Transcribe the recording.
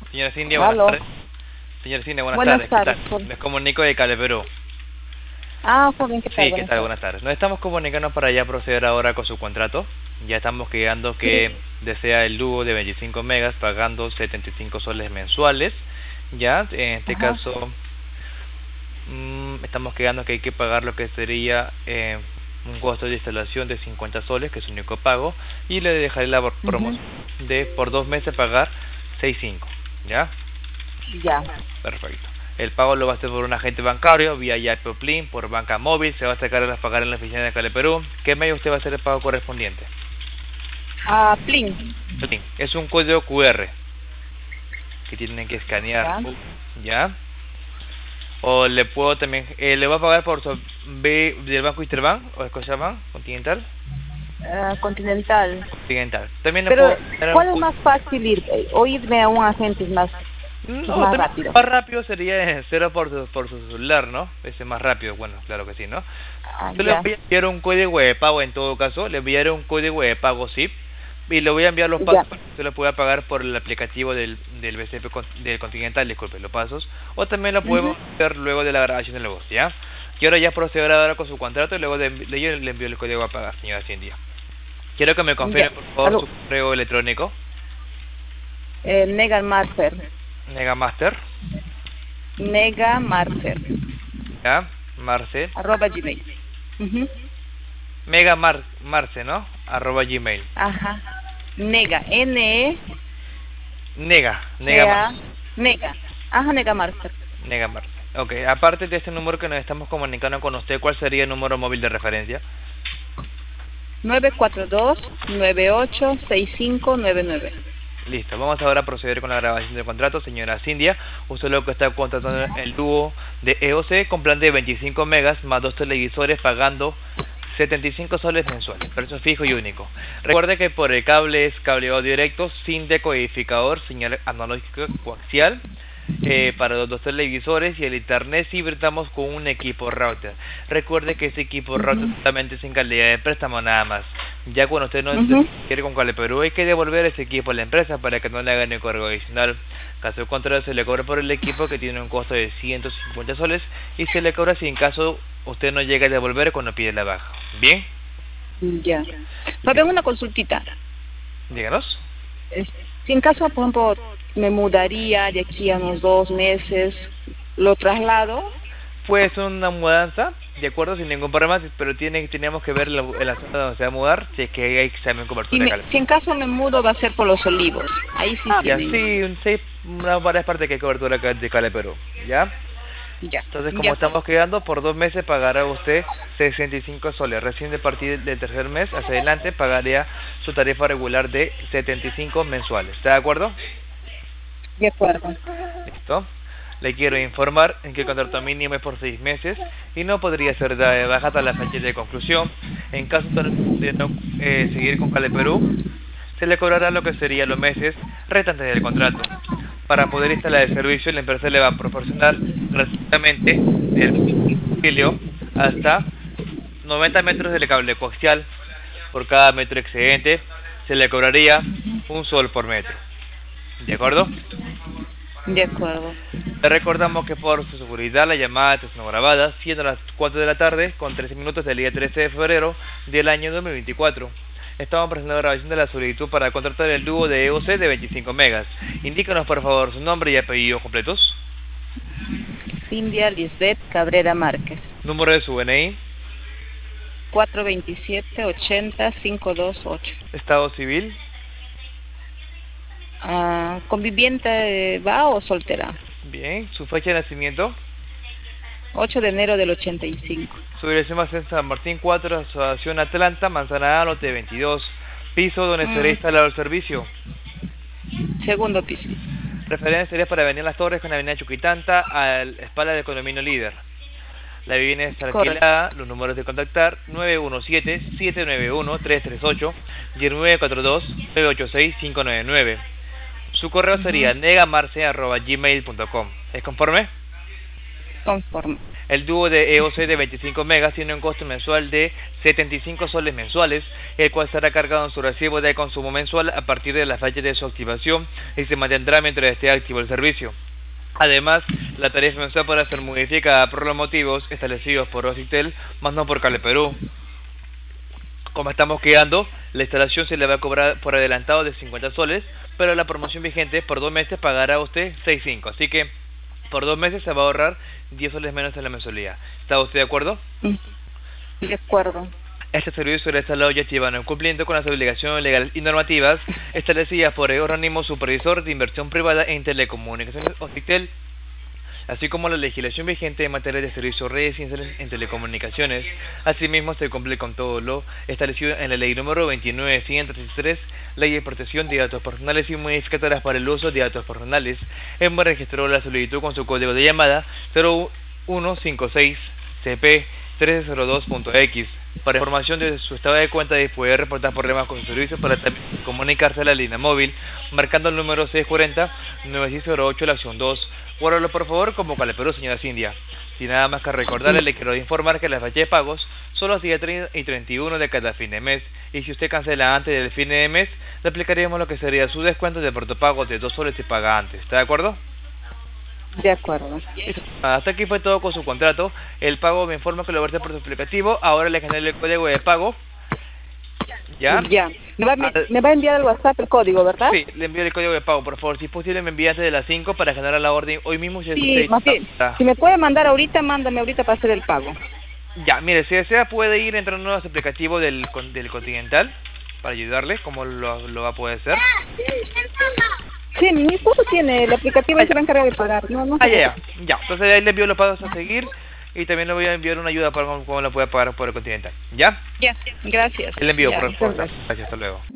Señora Cindy, buenas Aló. tardes. Señora Cindy, buenas Buenas tardes. ¿Qué tardes. tal? Les comunico de Cali, Perú. Joven, ¿qué tal? Sí, ¿qué Buenas tal? tardes. Buenas tardes. Nos estamos comunicando para ya proceder ahora con su contrato. Ya estamos quedando que desea el dúo de 25 megas pagando 75 soles mensuales. Ya, en este Ajá. caso, estamos quedando que hay que pagar lo que sería un costo de instalación de 50 soles, que es su único pago, y le dejaré la promoción de por 2 meses pagar 6.5. ¿Ya? Ya. Perfecto. El pago lo va a hacer por un agente bancario, vía Yapoplin, por banca móvil, se va a sacar a pagar en la oficina de Cali, Perú. ¿Qué medio usted va a hacer el pago correspondiente? Plin. Plin. Es un código QR que tienen que escanear, Ya. ¿ya? O le puedo también, le va a pagar por su B del Banco Interbank o Scotiabank Continental. Continental. Continental. También le Pero, puedo dar un ¿cuál es más fácil ir? O irme a un agente es No, más también rápido? más rápido sería cero por su celular, ¿no? Ese más rápido, bueno, claro que sí, ¿no? Yo le Ya. voy a enviar un código de pago en todo caso, le enviaré un código de pago zip y le voy a enviar los Ya. pasos para que usted lo pueda pagar por el aplicativo del BCP del Continental, disculpe, los pasos, o también lo podemos hacer luego de la grabación del negocio, ¿ya? Y ahora ya procederá ahora con su contrato y luego de ello le envío el código a pagar, señora Cindy. Quiero que me confirme, Ya. por favor, Aló. su correo electrónico, Negan Marcer. Negamaster, ¿ya? Marce, @gmail. Ujú. Marce, ¿no? @gmail. Ajá. Nega. N-E. Nega G-A. Marce. Nega. Nega Marcer. Nega Marce. Ok, aparte de este número que nos estamos comunicando con usted, ¿cuál sería el número móvil de referencia? 942-986599. Listo, vamos ahora a proceder con la grabación del contrato, señora Cindia. Usted lo que está contratando el dúo de EOC con plan de 25 megas más 2 televisores pagando 75 soles mensuales, precio fijo y único. Recuerde que por el cable es cableado directo, sin decodificador, señal analógica coaxial, para los 2 televisores, y el internet sí brindamos con un equipo router. Recuerde que ese equipo router solamente es en calidad de préstamo nada más. Ya cuando usted no quiere con Cali Perú, hay que devolver ese equipo a la empresa para que no le hagan el cargo adicional. Caso contrario, se le cobra por el equipo, que tiene un costo de 150 soles, y se le cobra si en caso usted no llega a devolver cuando pide la baja. ¿Bien? Ya. Fabián, una consultita. Díganos. Si en caso, por ejemplo, me mudaría de aquí a unos 2 meses, ¿lo traslado? Pues una mudanza, de acuerdo, sin ningún problema, pero teníamos que ver en la zona donde se va a mudar, si es que hay examen cobertura de Cali. Si en caso me mudo, va a ser por Los Olivos. Ahí sí Ya, tienen. sí, varias partes que hay cobertura de Cali Perú, ¿ya? Ya. Entonces, como Ya. estamos quedando, por 2 meses pagará usted 65 soles. Recién de partir del tercer mes hacia adelante pagaría su tarifa regular de 75 mensuales. ¿Está de acuerdo? De acuerdo. Listo. Le quiero informar en que el contrato mínimo es por 6 meses y no podría ser dada de baja hasta la fecha de conclusión. En caso de no seguir con Cali Perú, se le cobrará lo que serían los meses restantes del contrato. Para poder instalar el servicio, la empresa le va a proporcionar gratuitamente el domicilio hasta 90 metros del cable coaxial. Por cada metro excedente se le cobraría 1 sol por metro. ¿De acuerdo? De acuerdo. Le recordamos que por su seguridad la llamada es no grabada, siendo las 4 de la tarde con 13 minutos del día 13 de febrero del año 2024. Estamos presentando la grabación de la solicitud para contratar el dúo de EOC de 25 megas. Indícanos por favor su nombre y apellido completos. Cindia Lisbeth Cabrera Márquez. Número de su DNI. 427-80-528. Estado civil. ¿Conviviente va o soltera? Bien. Su fecha de nacimiento. 8 de enero del 85. Su dirección más en San Martín 4, Asociación Atlanta, Manzana A, lote 22. Piso donde será instalado el servicio. Segundo piso. Referencia sería para Avenida Las Torres con Avenida Chuquitanta, a la espalda del condominio Líder. La vivienda está alquilada. Los números de contactar: 917-791-338 y el 942-986-599. Su correo sería negamarce@gmail.com. ¿Es conforme? Conforme. El dúo de EOC de 25 megas tiene un costo mensual de 75 soles mensuales, el cual estará cargado en su recibo de consumo mensual a partir de la fecha de su activación y se mantendrá mientras esté activo el servicio. Además, la tarifa mensual podrá ser modificada por los motivos establecidos por Occitel, más no por Cable Perú. Como estamos quedando, la instalación se le va a cobrar por adelantado de 50 soles, pero la promoción vigente por 2 meses pagará usted 6.5, así que por 2 meses se va a ahorrar 10 soles menos en la mensualidad. ¿Está usted de acuerdo? De acuerdo. Este servicio será instalado y activado cumpliendo con las obligaciones legales y normativas establecidas por el organismo supervisor de inversión privada en telecomunicaciones Occitel, así como la legislación vigente en materia de servicios residenciales en telecomunicaciones. Asimismo, se cumple con todo lo establecido en la ley número 29.133, Ley de Protección de Datos Personales y modificadoras para el uso de datos personales. Hemos registrado la solicitud con su código de llamada 0156CP1302.x. Para información de su estado de cuenta y poder reportar problemas con su servicio, para comunicarse a la línea móvil, marcando el número 640-9608, la opción 2. Guárdalo por favor como Cable Perú, señora Cindia. Sin nada más que recordarle, le quiero informar que las fechas de pagos son los días 30 y 31 de cada fin de mes. Y si usted cancela antes del fin de mes, le aplicaríamos lo que sería su descuento de portopago de 2 soles si paga antes. ¿Está de acuerdo? De acuerdo. Hasta aquí fue todo con su contrato. El pago me informa que lo va a hacer por su aplicativo. Ahora le generé el código de pago. ¿Ya? Ya. Me va a enviar al WhatsApp el código, ¿verdad? Sí, le envío el código de pago, por favor. Si es posible, me envía antes de las 5 para generar la orden hoy mismo. Sí, más bien. Si me puede mandar ahorita, mándame ahorita para hacer el pago. Ya, mire, si desea puede ir entrando a los aplicativos del Continental para ayudarle, como lo va a poder hacer. Sí, mi esposo tiene el aplicativo y se va a encargar de pagar. No sé. Ya. Entonces ahí le envío los pagos a seguir y también le voy a enviar una ayuda para cómo lo puede pagar por el Continental. ¿Ya? Ya, gracias. Le envío, ya, por favor. Gracias, hasta luego.